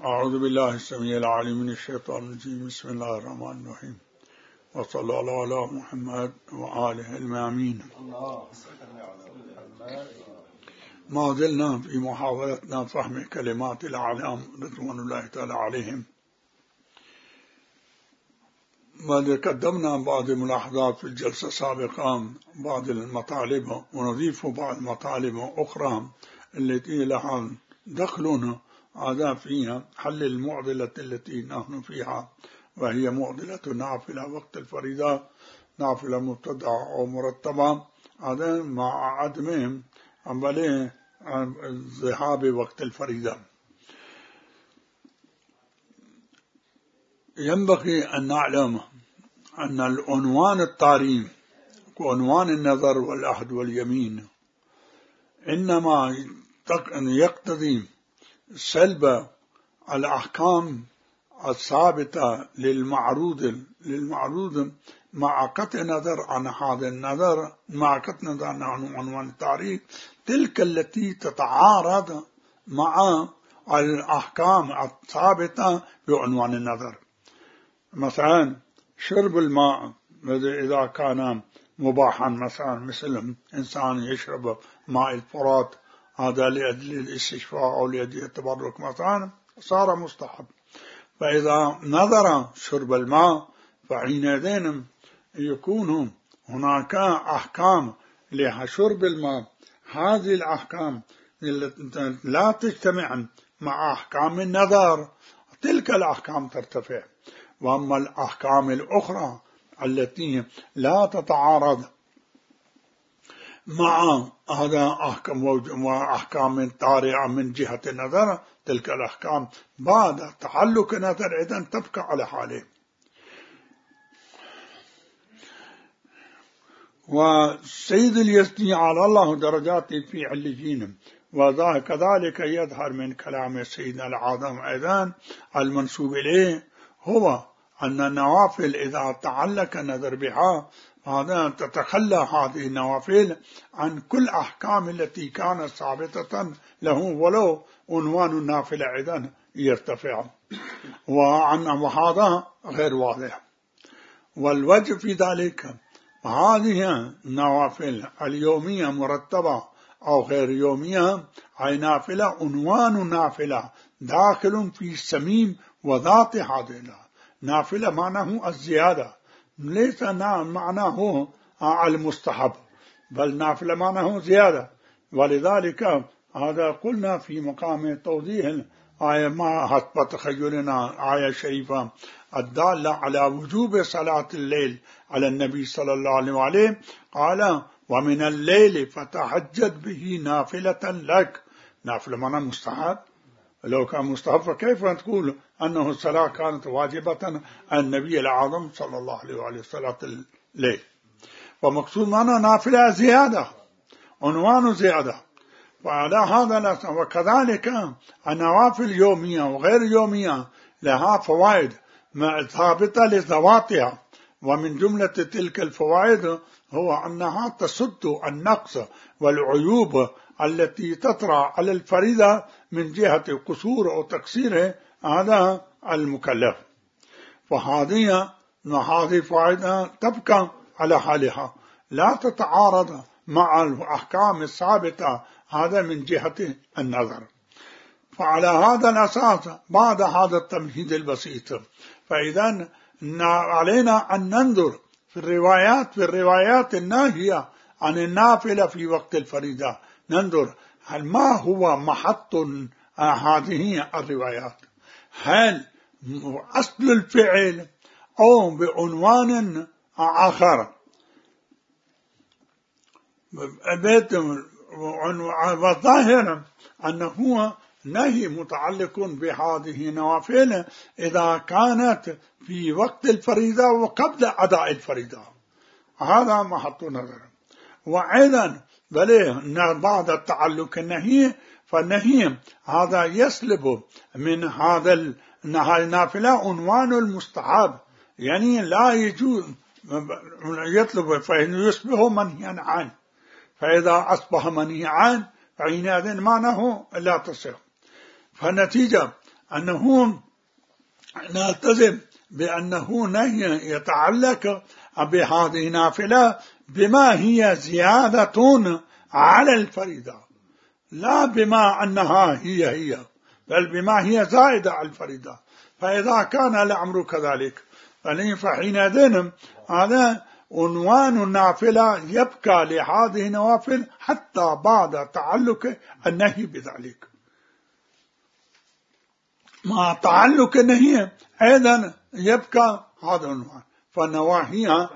أعوذ بالله السميع العليم من الشيطان الرجيم. بسم الله الرحمن الرحيم، وصلى الله على محمد وآله المأمين. ما زلنا في محاولتنا فهم كلمات الأعلام رضوان الله تعالى عليهم، وقد قدمنا بعض الملاحظات في الجلسة السابقة، بعض المطالب، ونضيف بعض المطالب أخرى التي لها دخلنا هذا فيها حل المعضلة التي نحن فيها، وهي معضلة نافلة وقت الفريضة، نافلة مبتدعة أو مرتبة، هذا مع عدم عملية ذهاب وقت الفريضة. ينبغي أن نعلم أن العنوان الطارئ وعنوان النظر والعهد واليمين إنما يقتضي سلب الأحكام الثابتة للمعروض مع قطع نظر عن هذا النظر، مع قطع نظر عن عنوان التاريخ تلك التي تتعارض مع الأحكام الثابتة بعنوان النظر. مثلا شرب الماء إذا كان مباحا، مثلا مثل إنسان يشرب ماء الفرات، هذا لأجل الاستشفاء أو لأجل التبرك مثلا، صار مستحب. فإذا نظر شرب الماء فحينئذ يكون هناك أحكام لشرب الماء، هذه الأحكام لا تجتمع مع أحكام النظر، تلك الأحكام ترتفع. وأما الأحكام الأخرى التي لا تتعارض مع هذا أحكام طارئة من جهة النظر، تلك الأحكام بعد تعلق نظر إذن تبقى على حاله. والسيد اليزدي على الله درجاته في عليين، وكذلك يظهر من كلام سيدنا العظم أيضا المنسوب إليه، هو أن النوافل إذا تعلق نظر بها هذا تتخلى هذه النوافل عن كل أحكام التي كانت ثابتة له، ولو عنوان النافلة إذن يرتفع، وهذا غير واضح. والوجه في ذلك هذه النوافل اليومية مرتبة أو غير يومية، أي نافلة عنوان نافلة داخل في سميم وذات هذه نافلة، معناه الزيادة، ليس معناه المستحب، بل نافلة معناه زيادة. ولذلك هذا قلنا في مقام توضيح الآية ما حسب تخيلنا آية شريفة الدالة على وجوب صلاة الليل على النبي صلى الله عليه وآله، قال ومن الليل فتهجد به نافلة لك. نافلة معناه مستحب، لو كان مستحب فكيف تقول أنه الصلاة كانت واجبة على النبي الأعظم صلى الله عليه وآله صلاة الليل. ومقصود معنا نافلة زيادة، عنوان زيادة. وعلى هذا وكذلك النوافل يومية وغير يومية لها فوائد ثابتة لذواتها، ومن جملة تلك الفوائد هو أنها تسد النقص والعيوب التي تطرأ على الفريضة من جهة قصور أو تقصير هذا المكلف. فهذه فائدة تبقى على حالها، لا تتعارض مع الأحكام الثابتة، هذا من جهة النظر. فعلى هذا الأساس بعد هذا التمهيد البسيط، فإذا علينا أن ننظر في الروايات الناهية عن النافلة في وقت الفريضة، ننظر هل ما هو محط هذه الروايات، هل أصل الفعل أو بعنوان آخر. والظاهر أنه نهي متعلق بهذه النوافل إذا كانت في وقت الفريضة وقبل أداء الفريضة، هذا محط نظر. وأيضا بعد التعلق النهي، فالنهي هذا يسلب من هذا النافلة عنوان المستحب، يعني لا يجوز يطلب، فإنه يصبح منهيا عنه، فإذا أصبح منهيا عنه فحينئذ معناه لا تصح. فالنتيجة أنه نلتزم بأنه نهي يتعلق بهذه النافلة بما هي زيادة على الفريضة، لا بما أنها هي بل بما هي زائدة على الفريضة. فإذا كان الأمر كذلك فحينئذ هذا عنوان النافلة يبقى لهذه النوافل حتى بعد تعلق النهي بذلك. مع تعلق النهي أيضا يبقى هذا العنوان. فالنواهي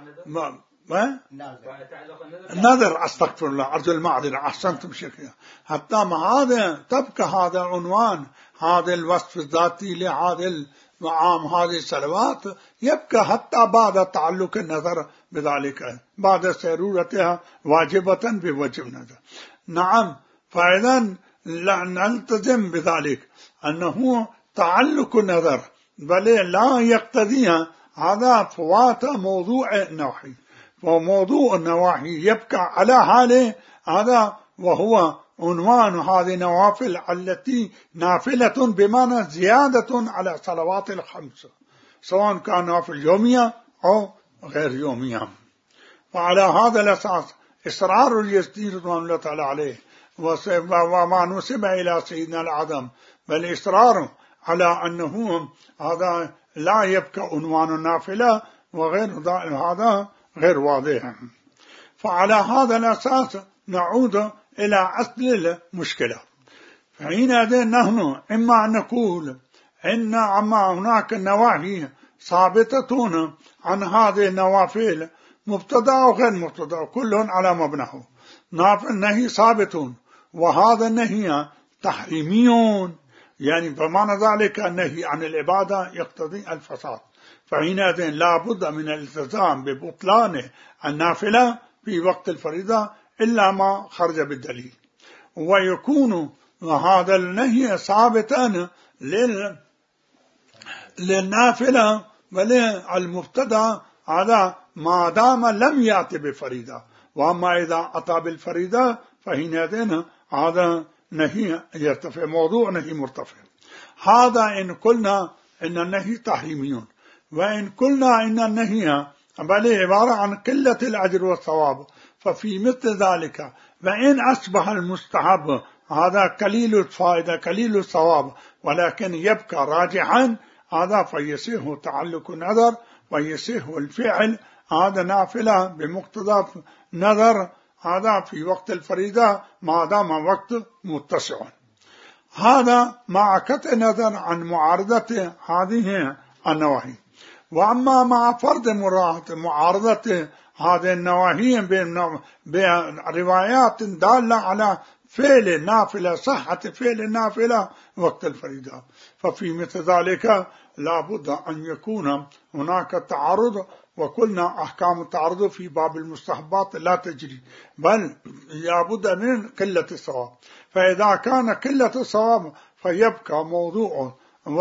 النذر، استغفر الله، أرجو المعذرة، أحسنتم شيخنا، حتى مع هذا تبقى هذا العنوان، هذا الوصف الذاتي لهذا المعام، هذه الصلوات يبقى حتى بعد تعلق النذر بذلك، بعد سيرورتها واجبة بوجب نذر. نعم، فإذا نلتزم بذلك أنه تعلق النذر بل لا يقتضي هذا فوات موضوع النواحي، وموضوع النواحي يبقى على حاله هذا، وهو عنوان هذه النوافل التي نافلة بمعنى زيادة على صلوات الخمس، سواء كان نوافل يومية أو غير يومية. وعلى هذا الأساس إصرار اليزيد رضوان الله تعالى عليه وما نسب إلى سيدنا الأعظم، بل إصرار على أنه هذا لا يبقى عنوان النافلة وغير هذا غير واضح. فعلى هذا الأساس نعود إلى أصل المشكلة. فحينئذ نحن إما أن نقول إن أما هناك نواهي ثابتة عن هذه النوافل مبتدأ وغير مبتدأ كل على مبناه، النهي ثابت وهذا النهي تحريمي، يعني بمعنى ذلك النهي عن العبادة يقتضي الفساد. فحينئذ لا بد من الالتزام ببطلان النافلة في وقت الفريضة إلا ما خرج بالدليل، ويكون هذا النهي ثابتا للنافلة وللمبتدأ هذا ما دام لم يأتي بفريضة. وأما إذا أتى بالفريضة فحينئذ هذا نهي يرتفع، موضوع نهي مرتفع. هذا إن قلنا إن النهي تحريمي، وإن قلنا إن النهي بل عبارة عن قلة الأجر والثواب، ففي مثل ذلك وإن أصبح المستحب هذا قليل الفائدة قليل الثواب ولكن يبقى راجحا، هذا فيصيح تعلق النذر ويصيح الفعل هذا نافلة بمقتضى نذر هذا في وقت الفريضة ما دام وقت متسع. هذا مع قطع النظر عن معارضة هذه النواهي. وأما مع فرض معارضة هذه النواهي بروايات دالة على فعل النافلة، صحة فعل النافلة وقت الفريضة، ففي مثل ذلك لا بد أن يكون هناك تعارض. وقلنا أحكام التعارض في باب المستحبات لا تجري، بل لابد من قلة الثواب. فإذا كان قلة الثواب فيبقى موضوع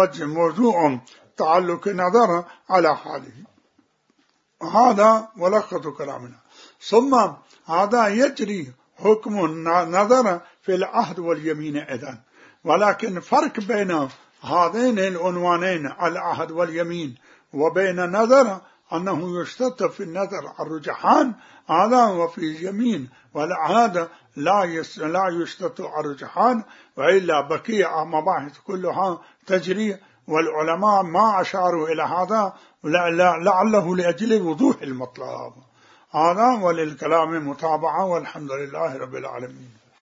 تعلق النظر على حاله. هذا ملخص كلامنا. ثم هذا يجري حكم النظر في العهد واليمين أيضا، ولكن فرق بين هذين العنوانين العهد واليمين وبين النظر أنه يشترط في النظر الرجحان هذا، وفي اليمين والعهد لا يشترط الرجحان، وإلا بقي مباحث كلها تجري. والعلماء ما أشاروا إلى هذا لعله لأجل وضوح المطلب. هذا وللكلام متابعة، والحمد لله رب العالمين.